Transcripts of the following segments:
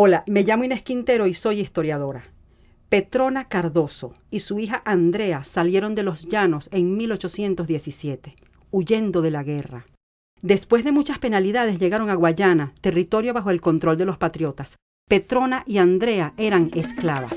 Hola, me llamo Inés Quintero y soy historiadora. Petrona Cardoso y su hija Andrea salieron de los llanos en 1817, huyendo de la guerra. Después de muchas penalidades llegaron a Guayana, territorio bajo el control de los patriotas. Petrona y Andrea eran esclavas.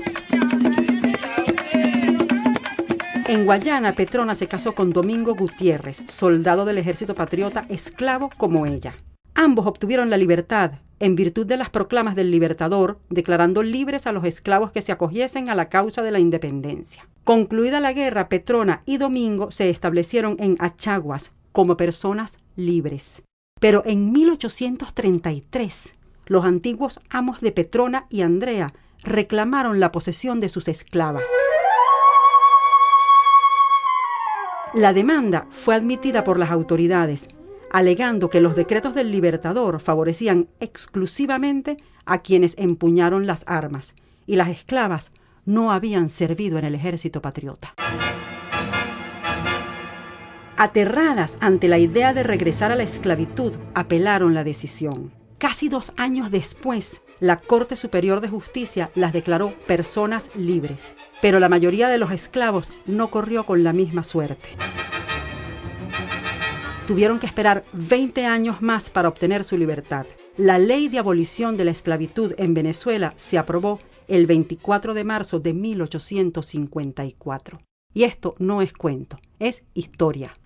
En Guayana, Petrona se casó con Domingo Gutiérrez, soldado del ejército patriota, esclavo como ella. Ambos obtuvieron la libertad en virtud de las proclamas del Libertador, declarando libres a los esclavos que se acogiesen a la causa de la independencia. Concluida la guerra, Petrona y Domingo se establecieron en Achaguas como personas libres. Pero en 1833, los antiguos amos de Petrona y Andrea reclamaron la posesión de sus esclavas. La demanda fue admitida por las autoridades, alegando que los decretos del Libertador favorecían exclusivamente a quienes empuñaron las armas, y las esclavas no habían servido en el ejército patriota. Aterradas ante la idea de regresar a la esclavitud, apelaron la decisión. Casi 2 años después, la Corte Superior de Justicia las declaró personas libres, pero la mayoría de los esclavos no corrió con la misma suerte. Tuvieron que esperar 20 años más para obtener su libertad. La ley de abolición de la esclavitud en Venezuela se aprobó el 24 de marzo de 1854. Y esto no es cuento, es historia.